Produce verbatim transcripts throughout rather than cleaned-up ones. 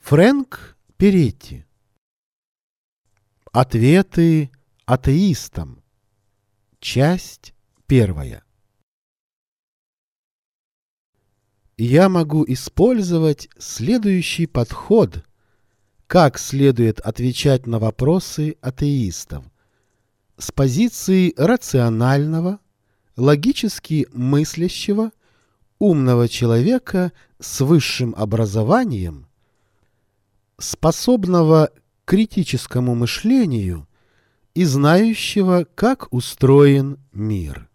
Фрэнк Перетти. Ответы атеистам. Часть первая. Я могу использовать следующий подход, как следует отвечать на вопросы атеистов, с позиции рационального, логически мыслящего, умного человека с высшим образованием, способного к критическому мышлению и знающего, как устроен мир.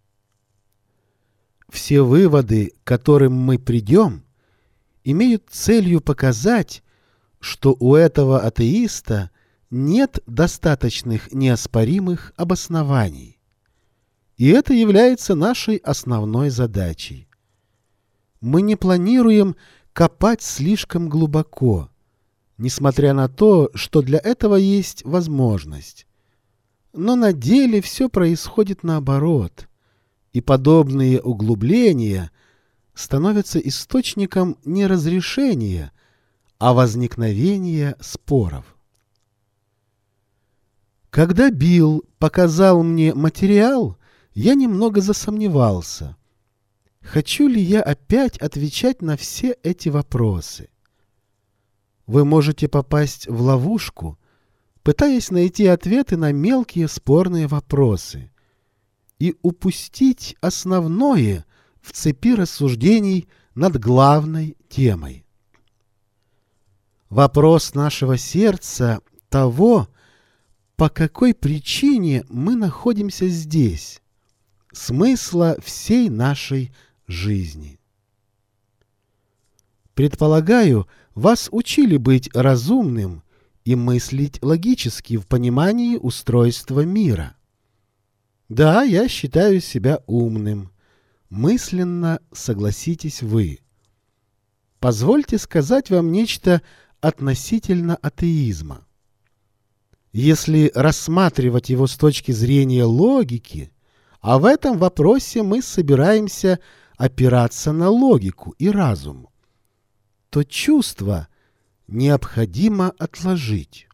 Все выводы, к которым мы придем, имеют целью показать, что у этого атеиста нет достаточных неоспоримых обоснований. И это является нашей основной задачей. Мы не планируем копать слишком глубоко, несмотря на то, что для этого есть возможность. Но на деле все происходит наоборот, и подобные углубления становятся источником не разрешения, а возникновения споров. Когда Билл показал мне материал, я немного засомневался, хочу ли я опять отвечать на все эти вопросы. Вы можете попасть в ловушку, пытаясь найти ответы на мелкие спорные вопросы, и упустить основное в цепи рассуждений над главной темой. Вопрос нашего сердца того, по какой причине мы находимся здесь, смысла всей нашей жизни. Предполагаю, вас учили быть разумным и мыслить логически в понимании устройства мира. Да, я считаю себя умным. Мысленно согласитесь вы. Позвольте сказать вам нечто относительно атеизма. Если рассматривать его с точки зрения логики, а в этом вопросе мы собираемся опираться на логику и разум, то чувство необходимо отложить.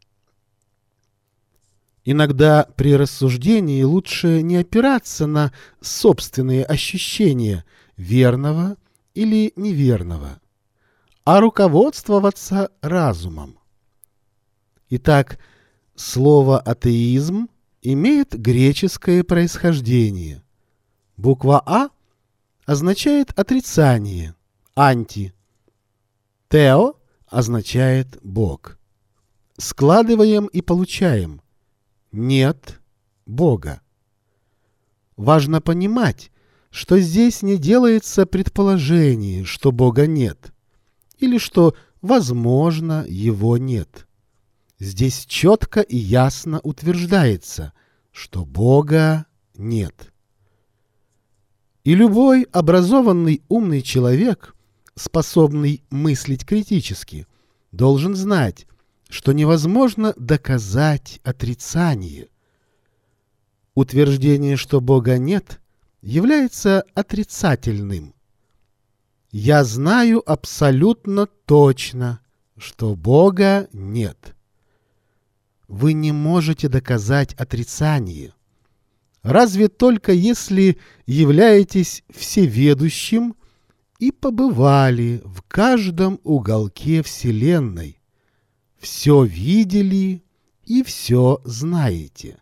Иногда при рассуждении лучше не опираться на собственные ощущения верного или неверного, а руководствоваться разумом. Итак, слово «атеизм» имеет греческое происхождение. Буква «А» означает отрицание, анти. «Тео» означает «Бог». Складываем и получаем «нет Бога». Важно понимать, что здесь не делается предположение, что Бога нет, или что, возможно, Его нет. Здесь четко и ясно утверждается, что Бога нет. И любой образованный умный человек, способный мыслить критически, должен знать, что невозможно доказать отрицание. Утверждение, что Бога нет, является отрицательным. Я знаю абсолютно точно, что Бога нет. Вы не можете доказать отрицание. Разве только если являетесь всеведущим и побывали в каждом уголке Вселенной, все видели и все знаете.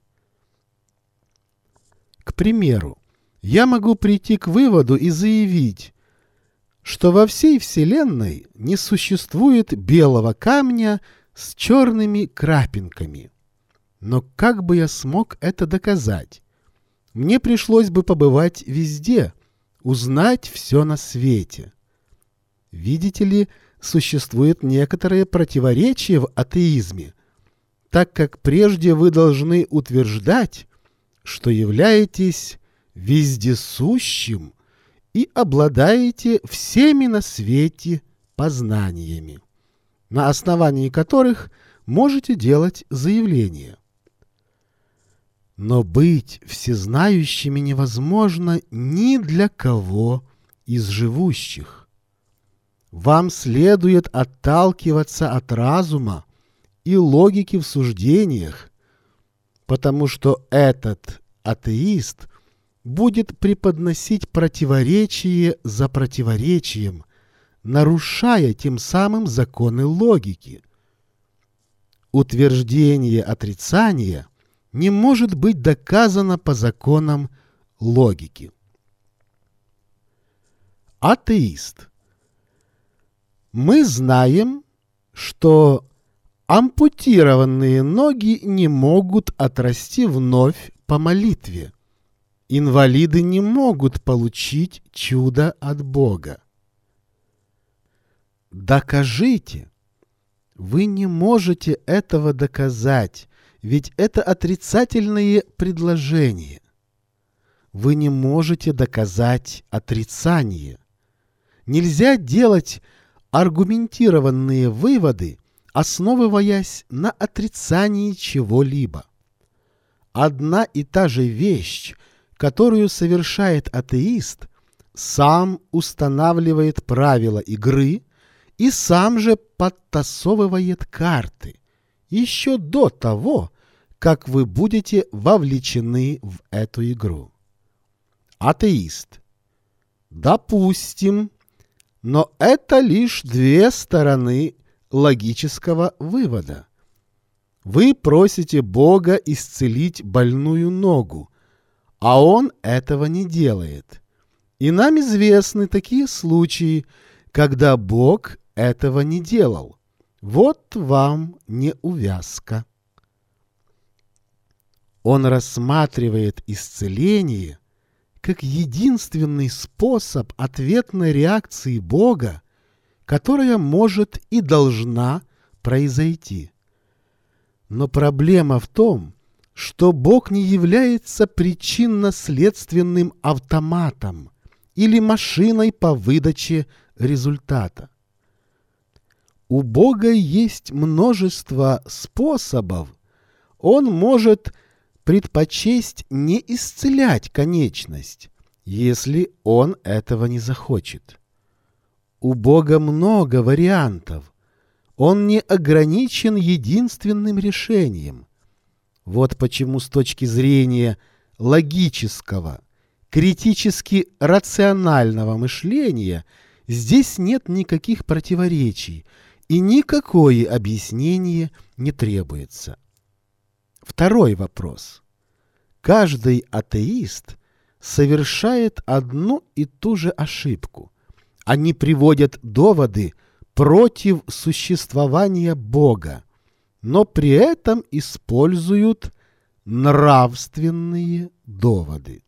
К примеру, я могу прийти к выводу и заявить, что во всей Вселенной не существует белого камня с черными крапинками. Но как бы я смог это доказать? Мне пришлось бы побывать везде, узнать все на свете. Видите ли, существует некоторое противоречие в атеизме, так как прежде вы должны утверждать, что являетесь вездесущим и обладаете всеми на свете познаниями, на основании которых можете делать заявления. Но быть всезнающими невозможно ни для кого из живущих. Вам следует отталкиваться от разума и логики в суждениях, потому что этот атеист будет преподносить противоречие за противоречием, нарушая тем самым законы логики. Утверждение отрицания не может быть доказано по законам логики. Атеист. Мы знаем, что ампутированные ноги не могут отрасти вновь по молитве. Инвалиды не могут получить чудо от Бога. Докажите. Вы не можете этого доказать, ведь это отрицательные предложения. Вы не можете доказать отрицание. Нельзя делать аргументированные выводы, основываясь на отрицании чего-либо. Одна и та же вещь, которую совершает атеист, сам устанавливает правила игры и сам же подтасовывает карты, еще до того, как вы будете вовлечены в эту игру. Атеист. Допустим, но это лишь две стороны логического вывода. Вы просите Бога исцелить больную ногу, а Он этого не делает. И нам известны такие случаи, когда Бог этого не делал. Вот вам неувязка. Он рассматривает исцеление как единственный способ ответной реакции Бога, которая может и должна произойти. Но проблема в том, что Бог не является причинно-следственным автоматом или машиной по выдаче результата. У Бога есть множество способов. Он может предпочесть не исцелять конечность, если Он этого не захочет. У Бога много вариантов. Он не ограничен единственным решением. Вот почему с точки зрения логического, критически рационального мышления здесь нет никаких противоречий, и никакое объяснение не требуется. Второй вопрос. Каждый атеист совершает одну и ту же ошибку. Они приводят доводы против существования Бога, но при этом используют нравственные доводы.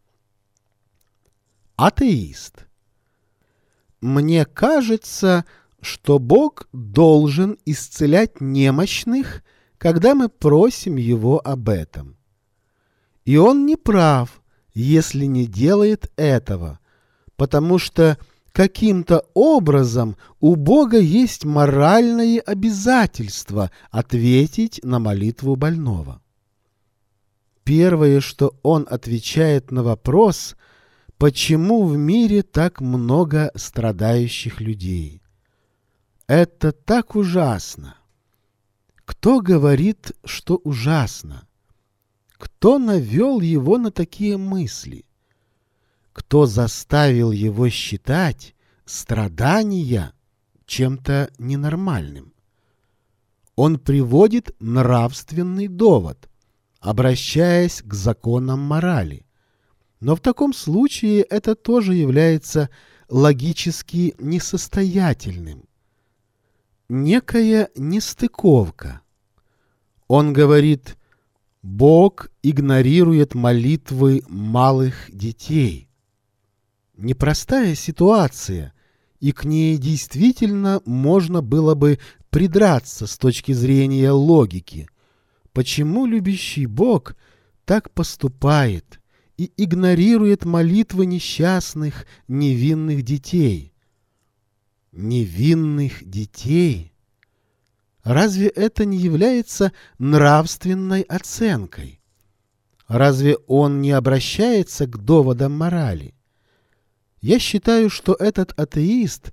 Атеист. Мне кажется, что Бог должен исцелять немощных, когда мы просим Его об этом. И Он не прав, если не делает этого, потому что каким-то образом у Бога есть моральное обязательство ответить на молитву больного. Первое, что Он отвечает на вопрос, почему в мире так много страдающих людей. Это так ужасно. Кто говорит, что ужасно? Кто навел его на такие мысли? Кто заставил его считать страдания чем-то ненормальным? Он приводит нравственный довод, обращаясь к законам морали. Но в таком случае это тоже является логически несостоятельным. Некая нестыковка. Он говорит, Бог игнорирует молитвы малых детей. Непростая ситуация, и к ней действительно можно было бы придраться с точки зрения логики. Почему любящий Бог так поступает и игнорирует молитвы несчастных, невинных детей? Невинных детей? Разве это не является нравственной оценкой? Разве он не обращается к доводам морали? Я считаю, что этот атеист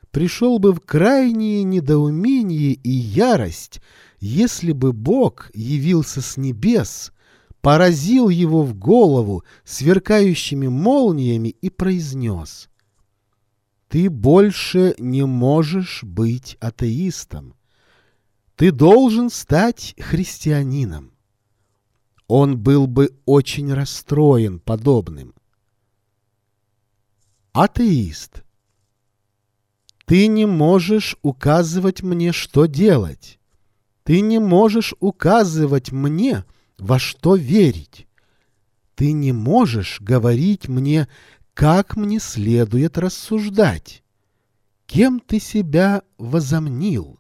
пришел бы в крайнее недоумение и ярость, если бы Бог явился с небес, поразил его в голову сверкающими молниями и произнес: «Ты больше не можешь быть атеистом. Ты должен стать христианином». Он был бы очень расстроен подобным. Атеист. Ты не можешь указывать мне, что делать. Ты не можешь указывать мне, во что верить. Ты не можешь говорить мне, как мне следует рассуждать. Кем ты себя возомнил?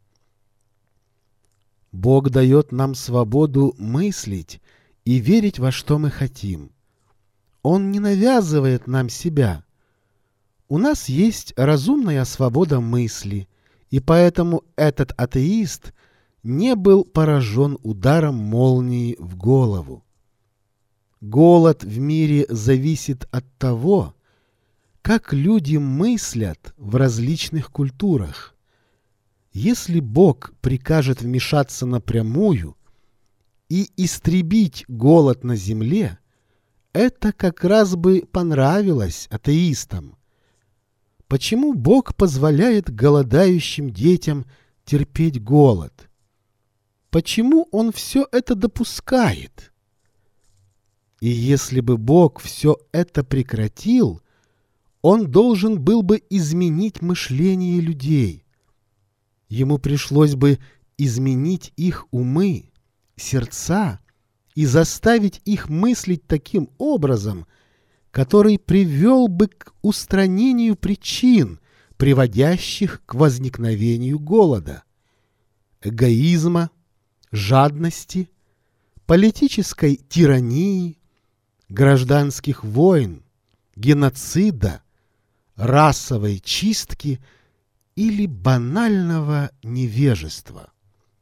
Бог дает нам свободу мыслить и верить во что мы хотим. Он не навязывает нам себя. У нас есть разумная свобода мысли, и поэтому этот атеист не был поражен ударом молнии в голову. Голод в мире зависит от того, как люди мыслят в различных культурах. Если Бог прикажет вмешаться напрямую и истребить голод на земле, это как раз бы понравилось атеистам. Почему Бог позволяет голодающим детям терпеть голод? Почему Он все это допускает? И если бы Бог все это прекратил, Он должен был бы изменить мышление людей. Ему пришлось бы изменить их умы, сердца и заставить их мыслить таким образом, который привел бы к устранению причин, приводящих к возникновению голода, эгоизма, жадности, политической тирании, гражданских войн, геноцида, расовой чистки или банального невежества.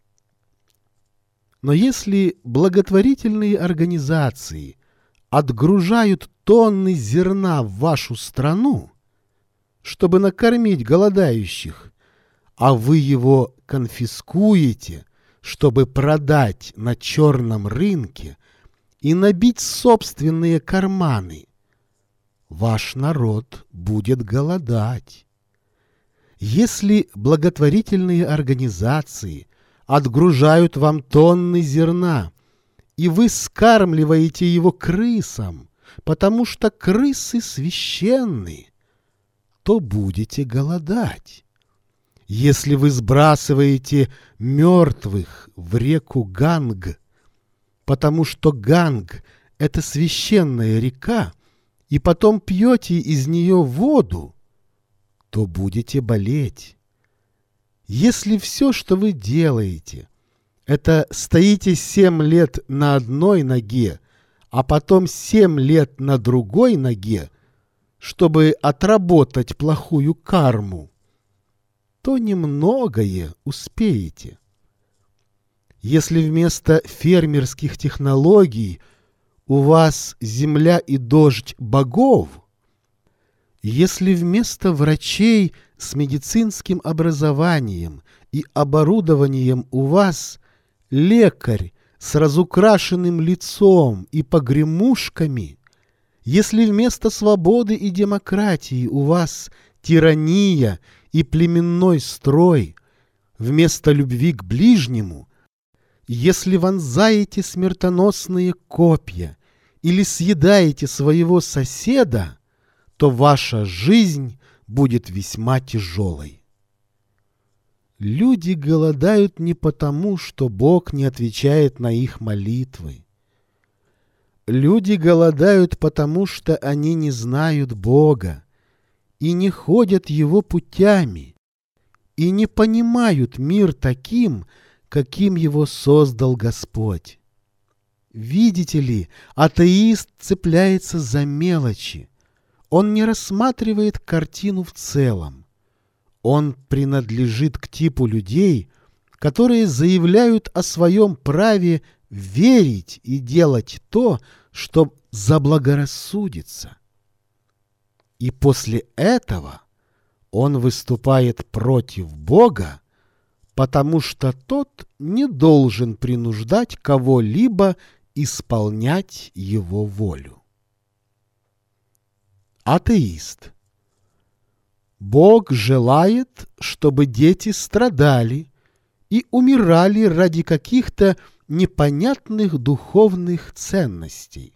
Но если благотворительные организации отгружают тонны зерна в вашу страну, чтобы накормить голодающих, а вы его конфискуете, чтобы продать на черном рынке и набить собственные карманы, ваш народ будет голодать. Если благотворительные организации отгружают вам тонны зерна, и вы скармливаете его крысам, потому что крысы священны, то будете голодать. Если вы сбрасываете мертвых в реку Ганг, потому что Ганг — это священная река, и потом пьете из нее воду, то будете болеть. Если все, что вы делаете, это стоите семь лет на одной ноге, а потом семь лет на другой ноге, чтобы отработать плохую карму, то немногое успеете. Если вместо фермерских технологий у вас земля и дождь богов, если вместо врачей с медицинским образованием и оборудованием у вас лекарь с разукрашенным лицом и погремушками, если вместо свободы и демократии у вас тирания и племенной строй, вместо любви к ближнему, если вонзаете смертоносные копья или съедаете своего соседа, то ваша жизнь будет весьма тяжелой. Люди голодают не потому, что Бог не отвечает на их молитвы. Люди голодают потому, что они не знают Бога и не ходят Его путями, и не понимают мир таким, каким его создал Господь. Видите ли, атеист цепляется за мелочи. Он не рассматривает картину в целом. Он принадлежит к типу людей, которые заявляют о своем праве верить и делать то, что заблагорассудится. И после этого Он выступает против Бога, потому что тот не должен принуждать кого-либо исполнять его волю. Атеист. Бог желает, чтобы дети страдали и умирали ради каких-то непонятных духовных ценностей.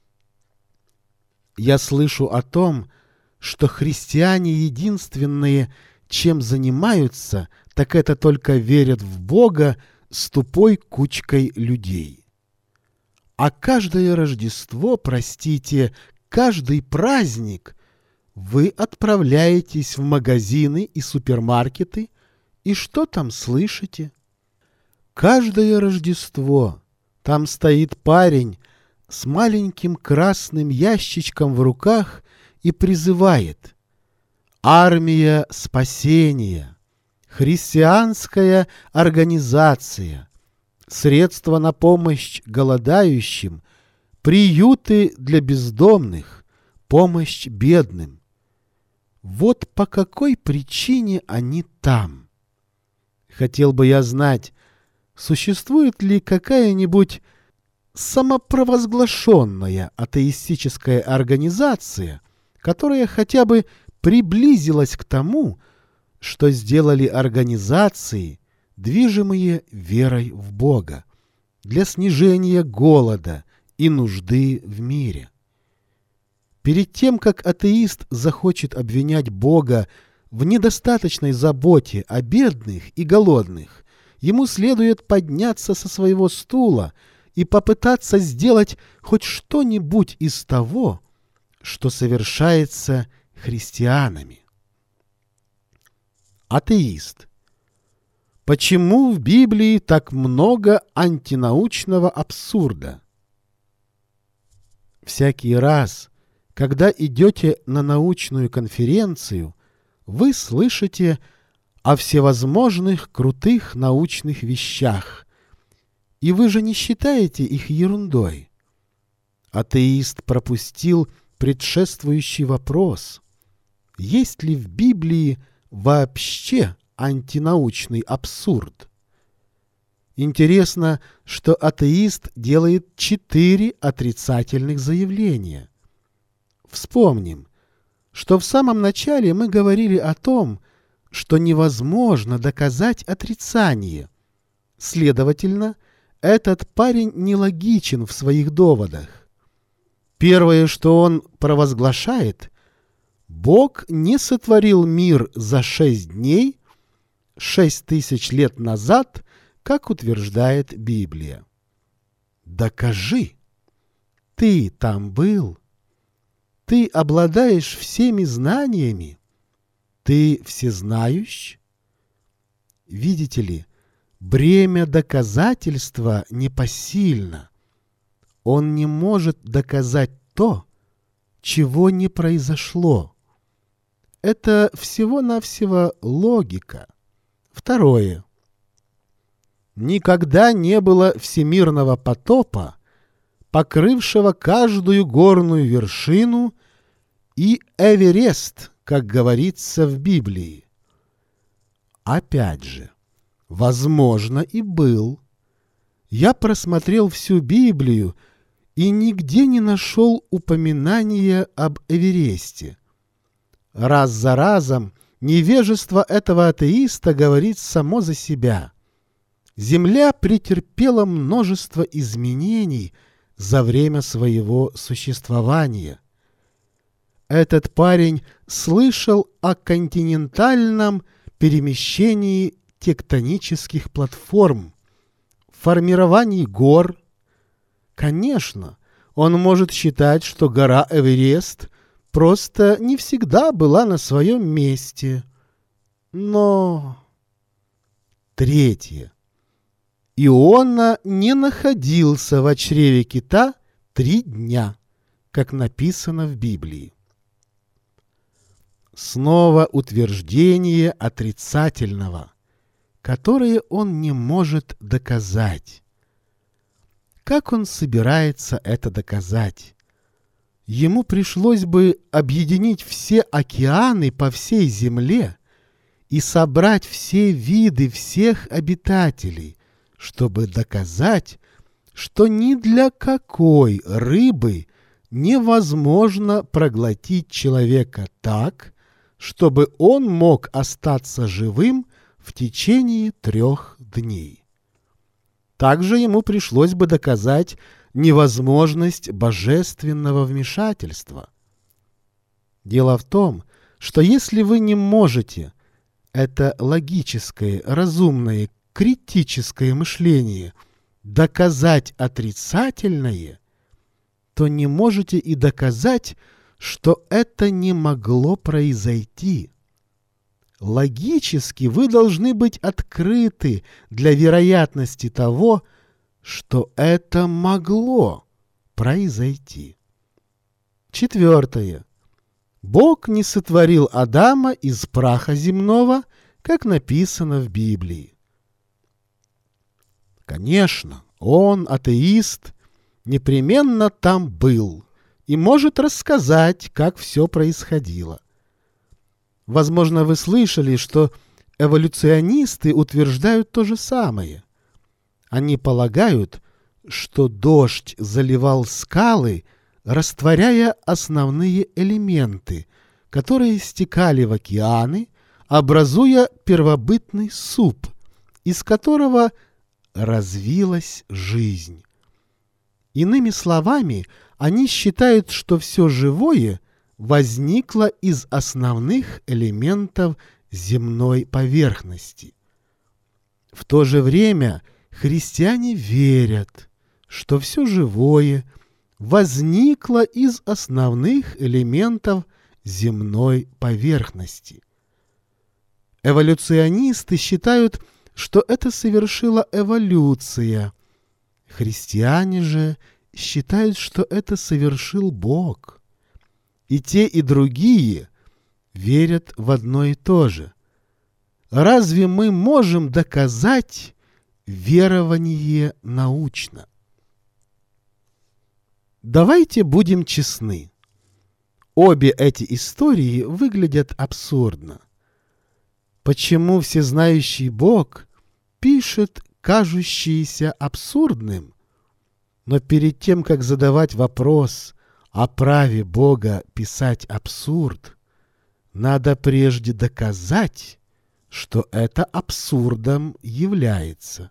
Я слышу о том, что христиане единственные, чем занимаются, так это только верят в Бога с тупой кучкой людей. А каждое Рождество, простите, каждый праздник вы отправляетесь в магазины и супермаркеты, и что там слышите? Каждое Рождество там стоит парень с маленьким красным ящичком в руках и призывает: «Армия спасения, христианская организация, средства на помощь голодающим, приюты для бездомных, помощь бедным». Вот по какой причине они там. Хотел бы я знать, существует ли какая-нибудь самопровозглашенная атеистическая организация, которая хотя бы приблизилась к тому, что сделали организации, движимые верой в Бога, для снижения голода и нужды в мире. Перед тем, как атеист захочет обвинять Бога в недостаточной заботе о бедных и голодных, ему следует подняться со своего стула и попытаться сделать хоть что-нибудь из того, что совершается христианами. Атеист. Почему в Библии так много антинаучного абсурда? Всякий раз, когда идете на научную конференцию, вы слышите о всевозможных крутых научных вещах, и вы же не считаете их ерундой. Атеист пропустил предшествующий вопрос: есть ли в Библии вообще антинаучный абсурд? Интересно, что атеист делает четыре отрицательных заявления. Вспомним, что в самом начале мы говорили о том, что невозможно доказать отрицание. Следовательно, этот парень нелогичен в своих доводах. Первое, что он провозглашает: Бог не сотворил мир за шесть дней, шесть тысяч лет назад, как утверждает Библия. Докажи. Ты там был. Ты обладаешь всеми знаниями. Ты всезнающ. Видите ли, бремя доказательства непосильно. Он не может доказать то, чего не произошло. Это всего-навсего логика. Второе. Никогда не было всемирного потопа, покрывшего каждую горную вершину, и Эверест, как говорится в Библии. Опять же, возможно, и был. Я просмотрел всю Библию и нигде не нашел упоминания об Эвересте. Раз за разом невежество этого атеиста говорит само за себя. Земля претерпела множество изменений за время своего существования. Этот парень слышал о континентальном перемещении тектонических платформ, формировании гор. Конечно, он может считать, что гора Эверест просто не всегда была на своем месте. Но... Третье. Иона не находился в чреве кита три дня, как написано в Библии. Снова утверждение отрицательного, которое он не может доказать. Как он собирается это доказать? Ему пришлось бы объединить все океаны по всей Земле и собрать все виды всех обитателей, чтобы доказать, что ни для какой рыбы невозможно проглотить человека так, чтобы он мог остаться живым в течение трех дней. Также ему пришлось бы доказать невозможность божественного вмешательства. Дело в том, что если вы не можете это логическое, разумное, критическое мышление доказать отрицательное, то не можете и доказать, что это не могло произойти. Логически вы должны быть открыты для вероятности того, что это могло произойти. Четвертое. Бог не сотворил Адама из праха земного, как написано в Библии. Конечно, он, атеист, непременно там был и может рассказать, как все происходило. Возможно, вы слышали, что эволюционисты утверждают то же самое. Они полагают, что дождь заливал скалы, растворяя основные элементы, которые стекали в океаны, образуя первобытный суп, из которого развилась жизнь. Иными словами, они считают, что все живое возникло из основных элементов земной поверхности. В то же время христиане верят, что все живое возникло из основных элементов земной поверхности. Эволюционисты считают, что это совершила эволюция. Христиане же считают, что это совершил Бог. И те, и другие верят в одно и то же. Разве мы можем доказать верование научно? Давайте будем честны. Обе эти истории выглядят абсурдно. Почему всезнающий Бог пишет кажущееся абсурдным, но перед тем, как задавать вопрос о праве Бога писать абсурд, надо прежде доказать, что это абсурдом является?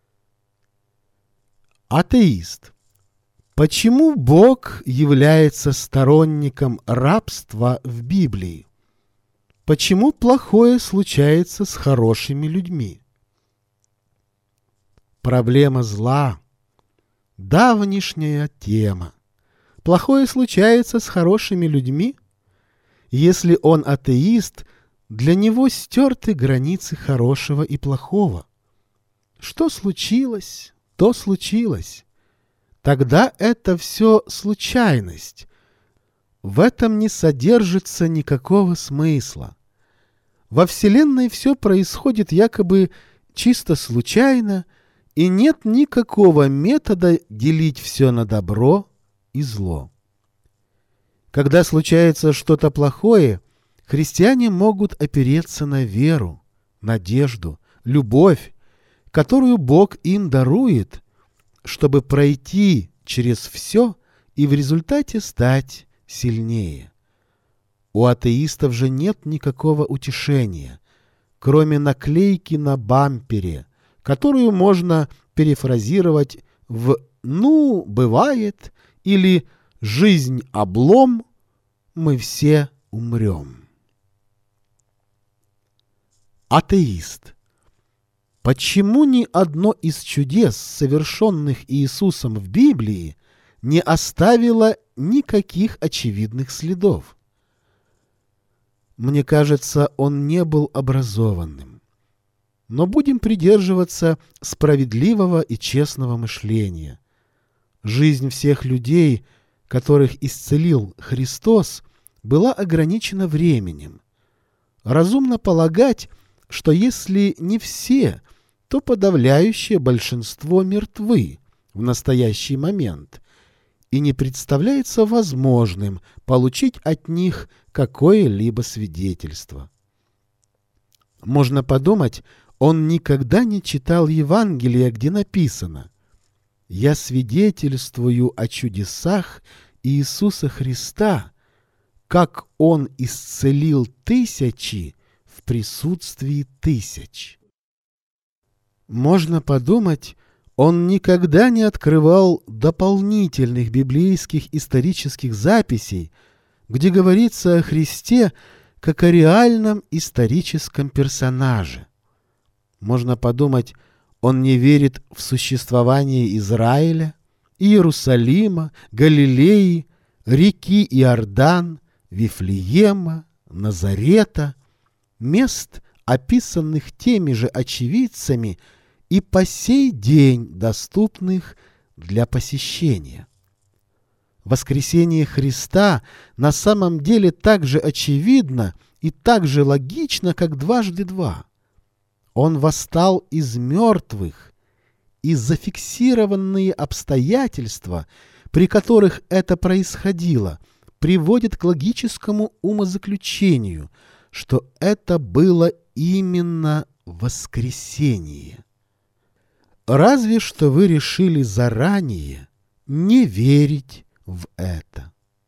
Атеист. Почему Бог является сторонником рабства в Библии? Почему плохое случается с хорошими людьми? Проблема зла. Давнишняя тема. Плохое случается с хорошими людьми? Если он атеист, для него стерты границы хорошего и плохого. Что случилось, то случилось. Тогда это все случайность. В этом не содержится никакого смысла. Во Вселенной все происходит якобы чисто случайно, и нет никакого метода делить все на добро и зло. Когда случается что-то плохое, христиане могут опереться на веру, надежду, любовь, которую Бог им дарует, чтобы пройти через все и в результате стать сильнее. У атеистов же нет никакого утешения, кроме наклейки на бампере, которую можно перефразировать в «ну, бывает» или «жизнь облом, мы все умрем». Атеист. Почему ни одно из чудес, совершенных Иисусом в Библии, не оставило никаких очевидных следов? Мне кажется, он не был образованным. Но будем придерживаться справедливого и честного мышления. Жизнь всех людей, которых исцелил Христос, была ограничена временем. Разумно полагать, что если не все, то подавляющее большинство мертвы в настоящий момент, и не представляется возможным получить от них какое-либо свидетельство. Можно подумать, он никогда не читал Евангелия, где написано: «Я свидетельствую о чудесах Иисуса Христа, как Он исцелил тысячи в присутствии тысяч». Можно подумать, он никогда не открывал дополнительных библейских исторических записей, где говорится о Христе как о реальном историческом персонаже. Можно подумать, он не верит в существование Израиля, Иерусалима, Галилеи, реки Иордан, Вифлеема, Назарета, мест, описанных теми же очевидцами и по сей день доступных для посещения. Воскресение Христа на самом деле так же очевидно и так же логично, как дважды два. Он восстал из мертвых, и зафиксированные обстоятельства, при которых это происходило, приводят к логическому умозаключению, что это было именно воскресение. Разве что вы решили заранее не верить в это.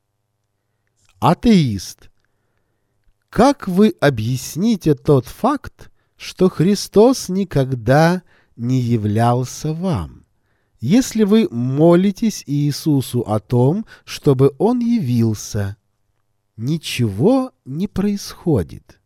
Атеист. Как вы объясните тот факт, что Христос никогда не являлся вам, если вы молитесь Иисусу о том, чтобы Он явился? Ничего не происходит.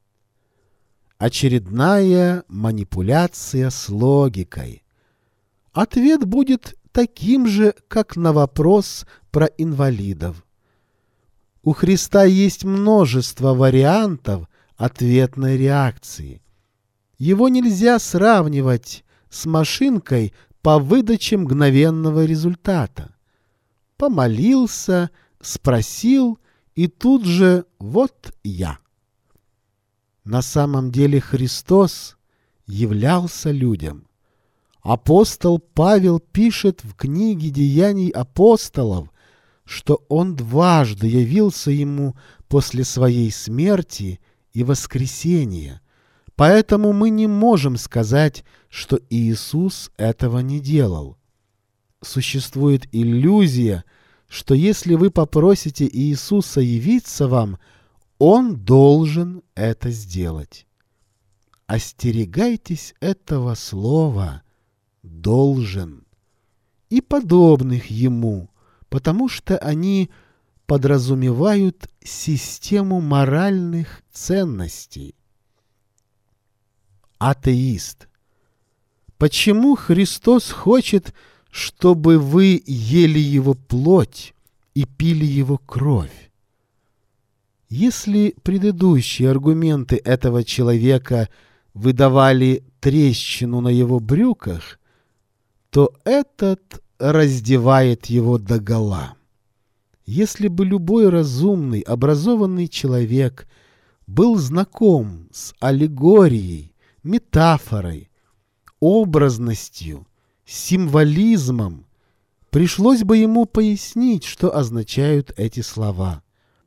Очередная манипуляция с логикой. Ответ будет таким же, как на вопрос про инвалидов. У Христа есть множество вариантов ответной реакции. Его нельзя сравнивать с машинкой по выдаче мгновенного результата. Помолился, спросил, и тут же вот я. На самом деле Христос являлся людям. Апостол Павел пишет в книге «Деяний апостолов», что он дважды явился ему после своей смерти и воскресения. Поэтому мы не можем сказать, что Иисус этого не делал. Существует иллюзия, что если вы попросите Иисуса явиться вам, Он должен это сделать. Остерегайтесь этого слова «должен» и подобных ему, потому что они подразумевают систему моральных ценностей. Атеист. Почему Христос хочет, чтобы вы ели Его плоть и пили Его кровь? Если предыдущие аргументы этого человека выдавали трещину на его брюках, то этот раздевает его догола. Если бы любой разумный, образованный человек был знаком с аллегорией, метафорой, образностью, символизмом, пришлось бы ему пояснить, что означают эти слова.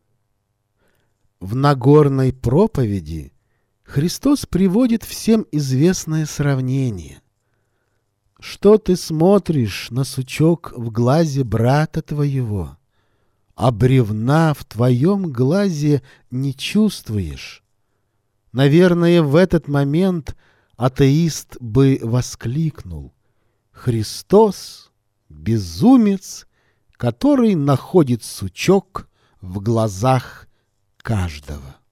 В Нагорной проповеди Христос приводит всем известное сравнение. Что ты смотришь на сучок в глазе брата твоего, а бревна в твоем глазе не чувствуешь? Наверное, в этот момент атеист бы воскликнул: Христос — безумец, который находит сучок в глазах каждого.